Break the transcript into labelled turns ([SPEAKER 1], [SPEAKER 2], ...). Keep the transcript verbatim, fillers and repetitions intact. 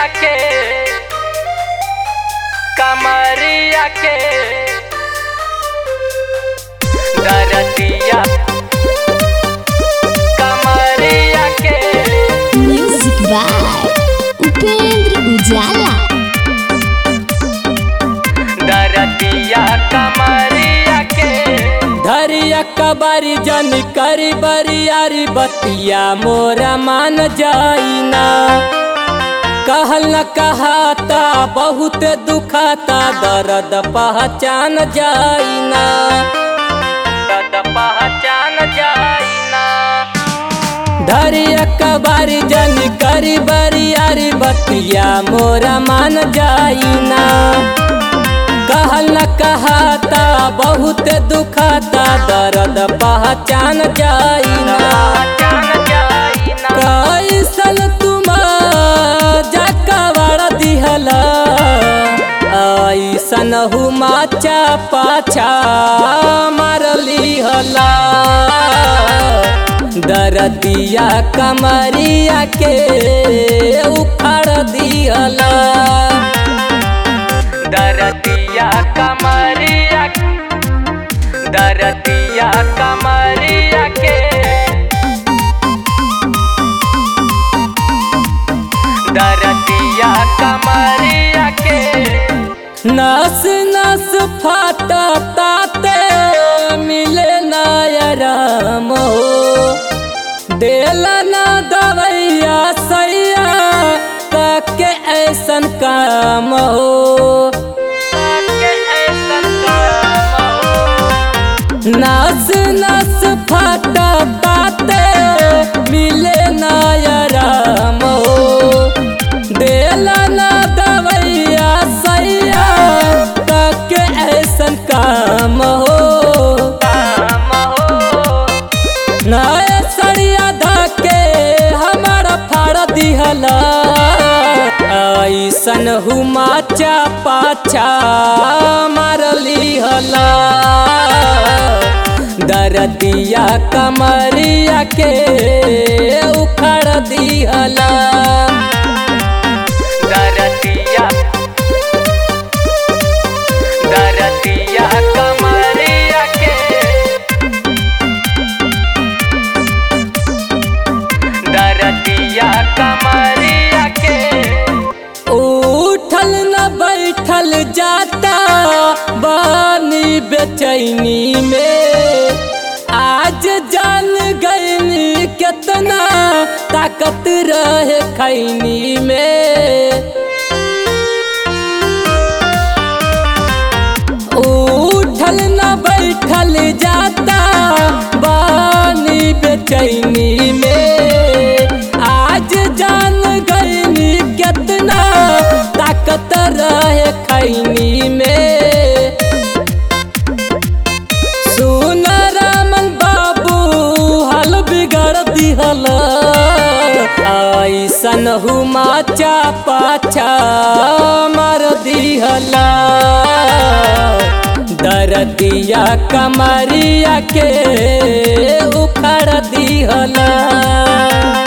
[SPEAKER 1] के कमरिया के दरदिया कमरिया के।
[SPEAKER 2] म्यूजिक बाय उपेंद्र उजाला।
[SPEAKER 1] दरदिया कमरिया के
[SPEAKER 3] धरिया कबारी जन करी बरियारी बतिया मोरा मान जाइना। कहल न कहाता बहुत दुखाता दर्द पहचान जाइना।
[SPEAKER 1] दर्द पहचान जाइना।
[SPEAKER 3] धरिया कबारी जन करी बरियारी बतिया मोरा मान जाइना। कहल न कहाता बहुत दुखाता दर्द पहचान जाइना। कैसन तुम जकवाड़ दिहला ऐसन हुमाचा पाछा मारली हला। दरदिया कमरिया के उखाड़ दिहला।
[SPEAKER 1] दरदिया कमरिया दरदिया कमरिया के दरदिया कमरिया के।
[SPEAKER 3] नस नस फाटा ताते मिले नायराम हो। देला ना दवैया सैया काके ऐसन काम हो। नस नस फाटा ताते मिले नायराम हो। देला ना दवैया सैया काके ऐसन काम हो। नया सड़िया धाके हमारा फाड़ दिहला। ऐसन हुमाचा पाछा मारली हला। दरदिया कमरिया के उखाड़ दिहला।
[SPEAKER 1] दरदिया दरदिया कमरिया के दरदिया कमरिया के।
[SPEAKER 3] उठल न बैठल जाता बानी बेचैनी में। आज जान गईनी कितना ताकत रहे खैनी में। उठल न बैठल जाता बानी बेचैनी में। आज जान गईनी कितना ताकत रहे खैनी में। सुन रामन बाबू हाल बिगड़ दिहला। ऐसन हुमाचा पाछा मार दिहला। दरदिया कमरिया के उखाड़ दिहला।